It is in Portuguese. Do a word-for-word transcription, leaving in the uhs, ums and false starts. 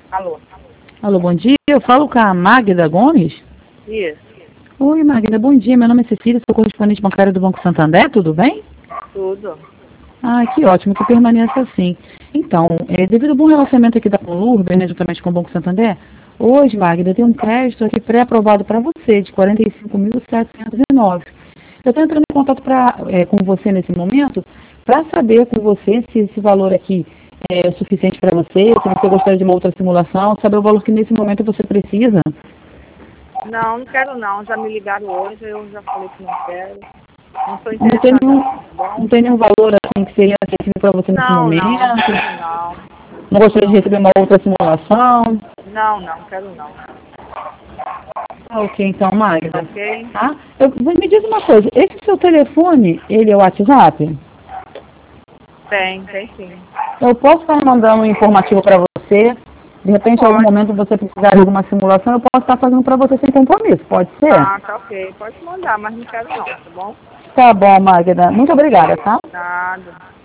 Alô? Alô, bom dia. Eu falo com a Magda Gomes. Isso. Oi, Magda, bom dia. Meu nome é Cecília, sou correspondente bancária do Banco Santander, tudo bem? Tudo. Ah, que ótimo, que permaneça assim. Então, é, devido ao bom relacionamento aqui da Conurb, né, juntamente com o Banco Santander, hoje, Magda, tem um crédito aqui pré-aprovado para você, de quarenta e cinco mil setecentos e nove. Eu estou entrando em contato pra, é, com você nesse momento para saber com você se esse valor aqui é o suficiente para você, se você gostaria de uma outra simulação, saber o valor que nesse momento você precisa. Não, não quero não. Já me ligaram hoje, eu já falei que não quero. Não estou Não tem interessada nenhum, não, tá não bom? tem nenhum valor assim que seria acessível para você nesse Não, não, não momento? quero não. Não gostaria de Não, receber uma outra simulação? não, não, quero não. Ah, ok, então, Magda. Ok? Tá? Eu, me diz uma coisa, esse seu telefone, ele é o WhatsApp? Tem, tem sim. Eu posso estar mandando um informativo para você, de repente, em algum Pode. momento você precisar de alguma simulação, eu posso estar fazendo para você sem compromisso, pode ser? Ah, tá ok. Pode mandar, mas não quero não, tá bom? Tá bom, Magda. Muito obrigada, Ok. tá? Nada.